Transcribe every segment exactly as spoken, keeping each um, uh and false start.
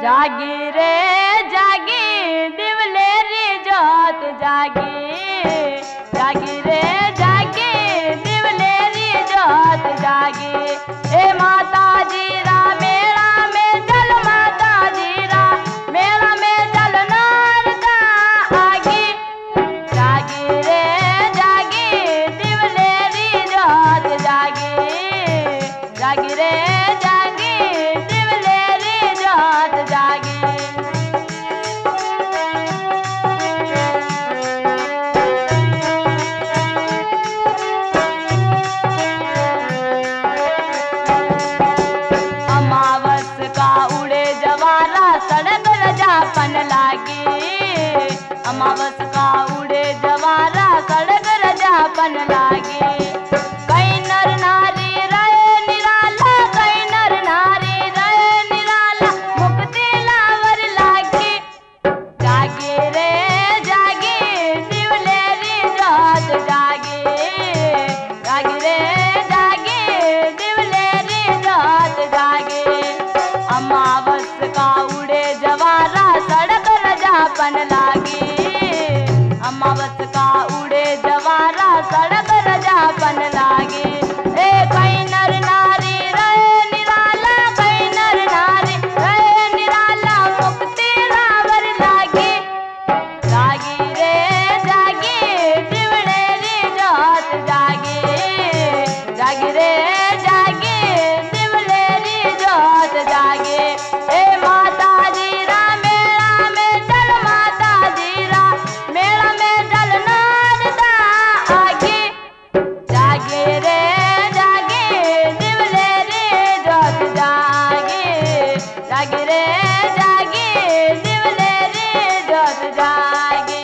जागी रे जागी दिवलेरी जोत जागी, जागी रे जागी दिवलेरी जोत जागी। ए माता जीरा मेला में चल, माता जीरा मेला में चल नारदा आगी। जागी रे जागी दिवलेरी जोत जागी, जागी रे जागी दिवलेरी जोत जागी। अमावस का उड़े जवारा सड़क रजापन लागी, अमावस का उड़े जवारा सड़क रजापन लागी। कई नर नारी रहे निराला, कई नर नारी रहे निराला मुक्ति लावर लागी। जागी रे जागी दिवलेरी जोत जागी, जागी रे जागी दिवलेरी जोत जागी। अमावस का उड़े जवारा सड़क रजापन लागी, अमावस का उड़े जवारा सड़क रजापन लागी। ए कई नर नारी रहे निराला, कई नर नारी रहे निराला मुक्ति लावर लागी। जागी रे जागी दिवलेरी जोत जागी, जागी रे जागी दिवलेरी जोत जागी। ए माता जीरा मेला में चल, माता जीरा मेला में चल नारदा आगी। जागी रे जागी दिवलेरी जोत जागी, जागी रे जागी दिवलेरी जोत जागी।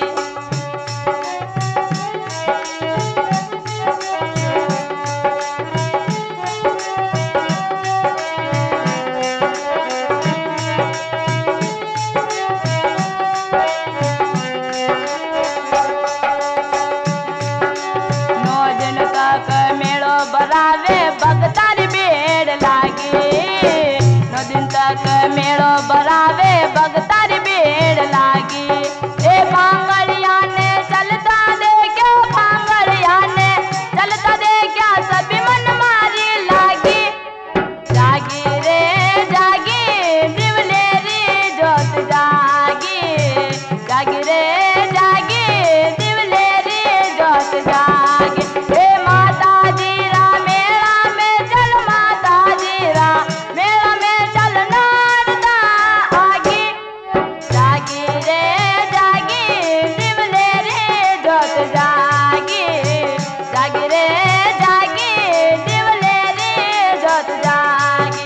नौ दिन तक मेलो बरावे भगतारी भीड़ लागी, नौ दिन तक मेलो बरावे भगतारी भीड़ लागी। ए भांगड़िया ने चलता देखो, भांगड़िया ने चलता देखा सभी मन मारी लागी। जागी रे जागी दिवलेरी जोत जागी, जागी रे जागी दिवलेरी जोत जागी। ए माता जीरा मेला में चल, माता जीरा मेला में चल नारदा आगी। जागी रे जागी दिवलेरी जोत जागी, जागी रे जागी दिवलेरी जोत जागी।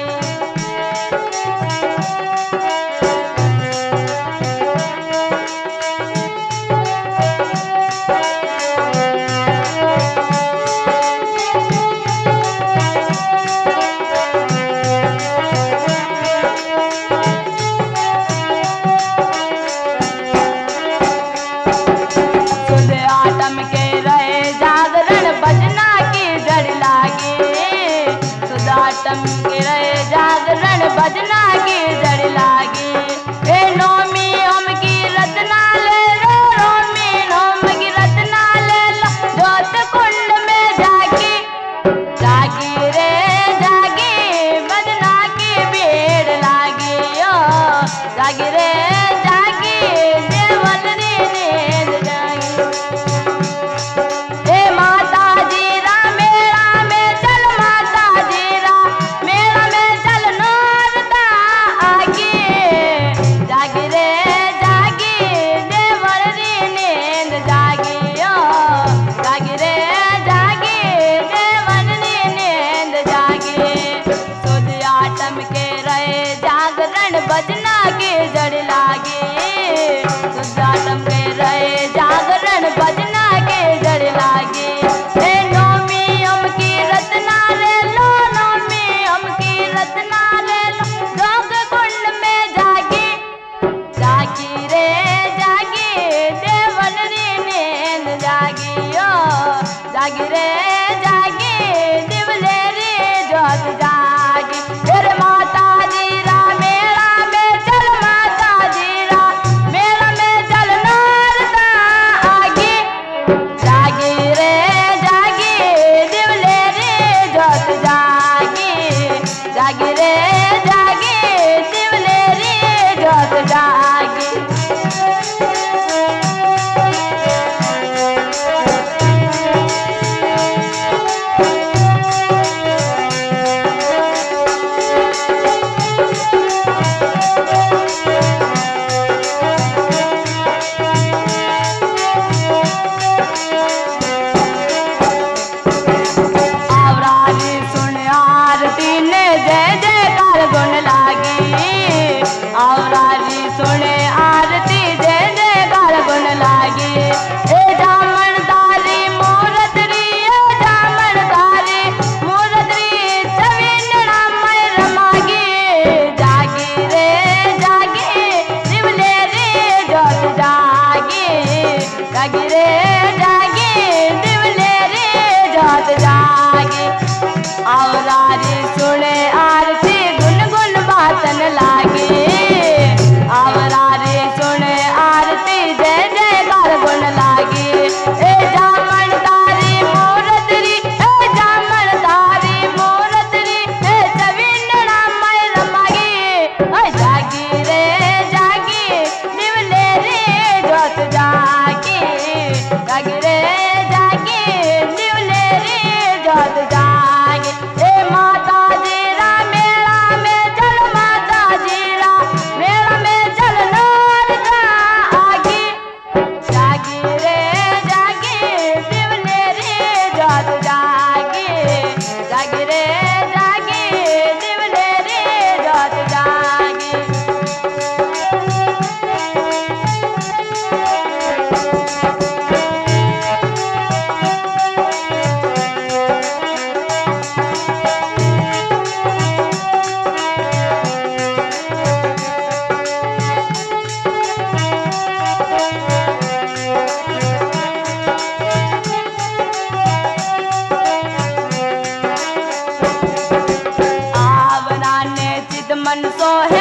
सुध आटम के रहे जागरण भजना की जड़ लागी, सुध आटम के रहे जागरण भजना की जड़ लागी। ए नौमी ओम की रत्ना ले लो, नौमी ओम की रत्ना ले लो जोत कुंड में जागी। जागी रे जागी भजना की भीड़ लागी, ओ जागी रे जागी देवलरी नींद जागी। ए माता जीरा मेला में चल, माता जीरा मेला में चल नारदा आगी। जागी रे जागी देवलरी नींद जागी, ओ जागी रे जागी देवलरी नींद जागी। सुध आटम के रहे जागरण भजना की जड़ लागी, सुध आटम के रहे जागरण भजना की जड़ लागी। ए नौमी ओम की रत्ना ले लो, नौमी ओम की रत्ना ले लो जोग कुंड में जागी। जागी रे जागी देवलरी नींद जागी, ओ जागी रे जागी दिवलेरी जोत जागी। फिर माता जीरा मेला में चल,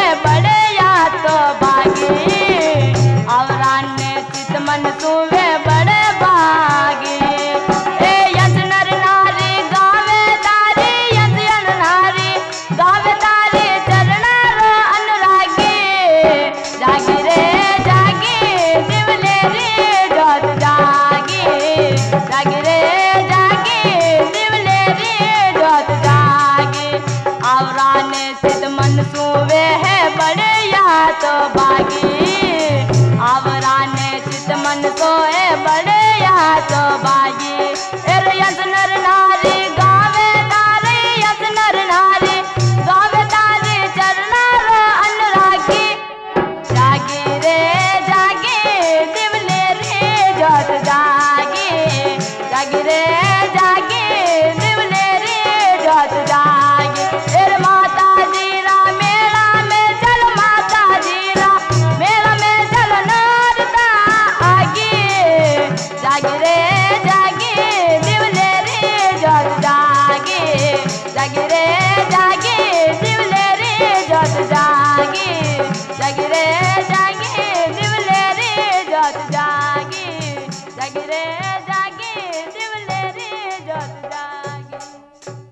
में बड़े या तो भागी और अन्य चित मन सुवे